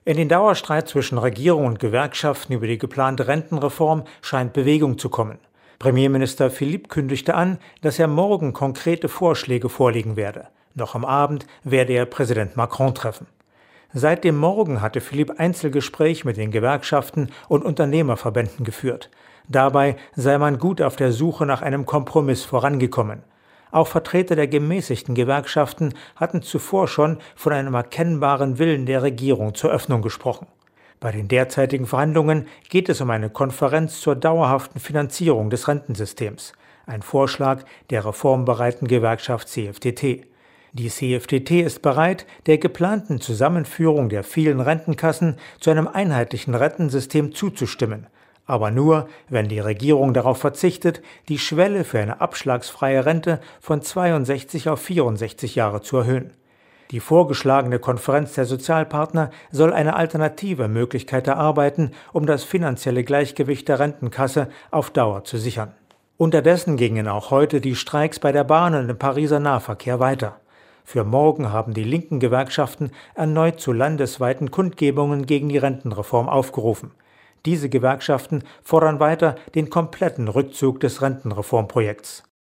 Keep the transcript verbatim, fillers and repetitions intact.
In den Dauerstreit zwischen Regierung und Gewerkschaften über die geplante Rentenreform scheint Bewegung zu kommen. Premierminister Philippe kündigte an, dass er morgen konkrete Vorschläge vorlegen werde. Noch am Abend werde er Präsident Macron treffen. Seit dem Morgen hatte Philippe Einzelgespräche mit den Gewerkschaften und Unternehmerverbänden geführt. Dabei sei man gut auf der Suche nach einem Kompromiss vorangekommen. Auch Vertreter der gemäßigten Gewerkschaften hatten zuvor schon von einem erkennbaren Willen der Regierung zur Öffnung gesprochen. Bei den derzeitigen Verhandlungen geht es um eine Konferenz zur dauerhaften Finanzierung des Rentensystems, ein Vorschlag der reformbereiten Gewerkschaft C F T T. Die C F T T ist bereit, der geplanten Zusammenführung der vielen Rentenkassen zu einem einheitlichen Rentensystem zuzustimmen, aber nur, wenn die Regierung darauf verzichtet, die Schwelle für eine abschlagsfreie Rente von zweiundsechzig auf vierundsechzig Jahre zu erhöhen. Die vorgeschlagene Konferenz der Sozialpartner soll eine alternative Möglichkeit erarbeiten, um das finanzielle Gleichgewicht der Rentenkasse auf Dauer zu sichern. Unterdessen gingen auch heute die Streiks bei der Bahn und im Pariser Nahverkehr weiter. Für morgen haben die linken Gewerkschaften erneut zu landesweiten Kundgebungen gegen die Rentenreform aufgerufen. Diese Gewerkschaften fordern weiter den kompletten Rückzug des Rentenreformprojekts.